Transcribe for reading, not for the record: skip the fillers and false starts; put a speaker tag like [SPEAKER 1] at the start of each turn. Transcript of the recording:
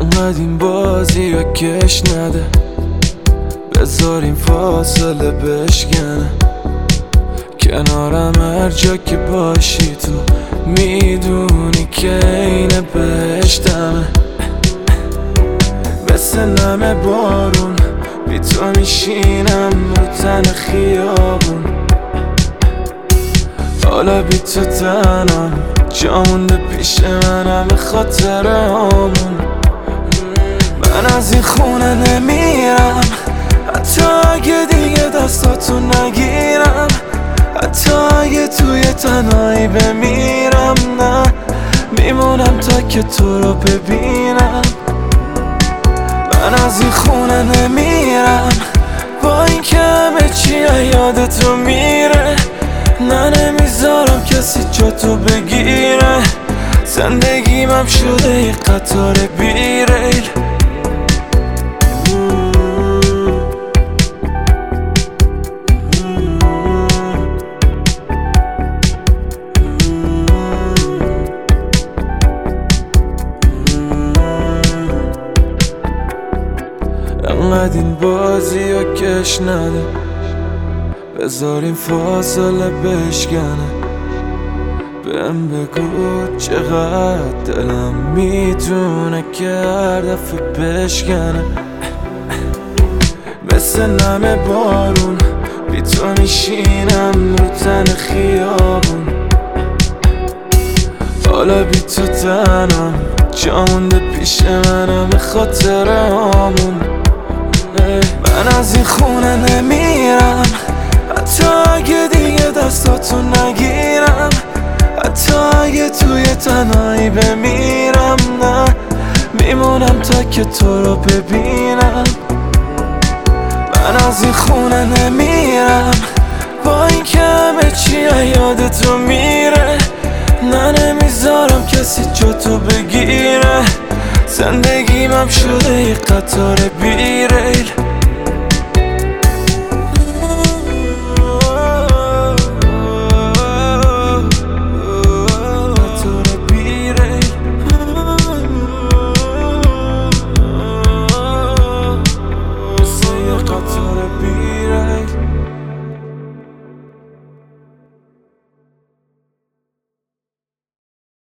[SPEAKER 1] انقدر این بازی یا کش نده، بذار این فاصله بشکنه. کنارم هر جا که باشی تو میدونی که اینه بهشتمه. مثل نم بارون بی تو میشینم رو تن خیابون. حالا بی تو تنم جا مونده پیش منم به خاطر همون. من از این خونه نمیرم حتی اگه دیگه دستاتو نگیرم، حتی اگه توی تنهایی بمیرم. نه میمونم تا که تو رو ببینم. من از این خونه نمیرم با این که همه چی یادتو میره. نه نمیذارم کسی جا تو بگیره. زندگیم هم شده یه قطار بیریل. انقدر این بازی یا کش نده، بذار این فاصله بشکنه. بهم بگو چقدر دلم میتونه که هر دفعه بشکنه. مثل نم بارون بی تو میشینم رو تن خیابون. حالا بی تو تنم جا مونده پیش منم به خاطر همون. من از این خونه نمیرم حتی اگه دیگه دستاتو نگیرم، حتی اگه توی تنهایی بمیرم. نه میمونم تا که تو رو ببینم. من از این خونه نمیرم با این که همه چی یادتو میره. نه نمیذارم کسی جا تو بگیره. زندگیم هم شده یه قطار بیریل.